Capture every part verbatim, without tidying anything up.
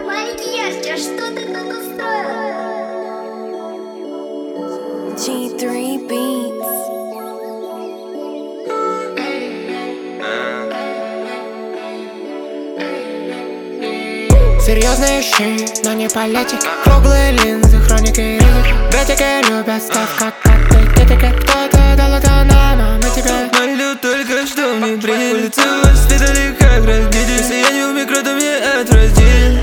Маленький Яшка, что ты тут устроил? джи три Beats. Серьезные щи, но не политики. Круглые линзы, хроники и ризы. Братики любят став, как коты, детики. Кто-то дал это нам, а мы тебе. Молю только, что мне приняли. Улицы воспитали, как родители. Если я не у микро, то мне отвратили.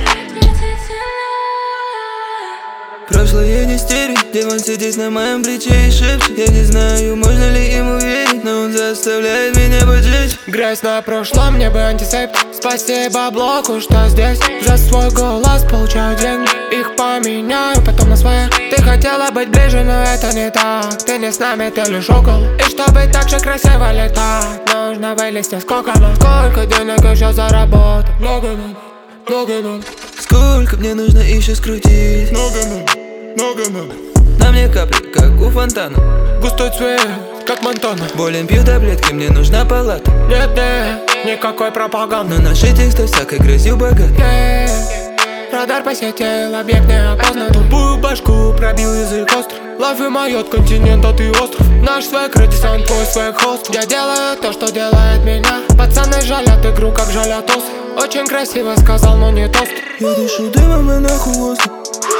Прошлое не стереть, демон сидит на моем плече и шепчет. Я не знаю, можно ли ему верить, но он заставляет меня поджечь. Грязь на прошлом, мне бы антисептик. Спасибо блоку, что здесь. За свой голос получаю деньги. Их поменяю потом на свои. Ты хотела быть ближе, но это не так. Ты не с нами, ты лишь около. И чтобы так же красиво летать, нужно вылезти сколько надо. Сколько денег еще заработать? Много надо, много надо. Сколько мне нужно еще скрутить? Много надо, много надо. На мне капли, как у фонтана. Густой цвет, как Монтана. Болен пью таблетки, мне нужна палата. Нет, нет, никакой пропаганды. Но наши тексты всякой грязью богаты. Yeah. Радар посетил, объект не опознан. Тупую башку пробил язык острый. Лайф и майот, континент, а ты остров. Наш свек, радисан, твой свек, хост. Я делаю то, что делает меня. Пацаны жалят игру, как жалят осы. Очень красиво сказал, но не тост. Я дышу дымом и нахуй воздух.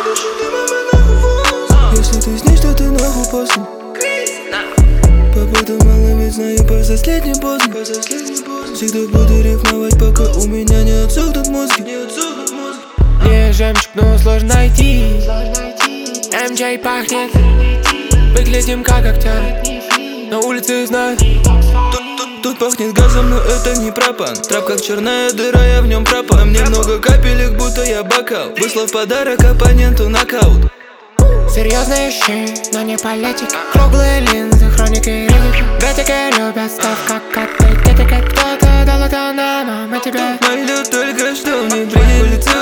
Если ты с ней, что ты нахуй после. Побыду мало, ведь знаю, по последней поздно. Всегда буду рифмовать, пока у меня не отсохнут мозги. Не жемчуг, но сложно найти. эм джей пахнет. Выглядим как актер. На улице знают. Тут, тут пахнет газом, но это не пропан. Трап как черная дыра, я в нем пропал. Мне много капелек, будто я бокал. Выслав подарок оппоненту нокаут. Серьезные щи, но не политики. Круглые линзы, хроники и ризы. Братики любят став, как коты, детики. Кто-то дал это нам, а мы тебе. Молю только, что мне приняли. Улицы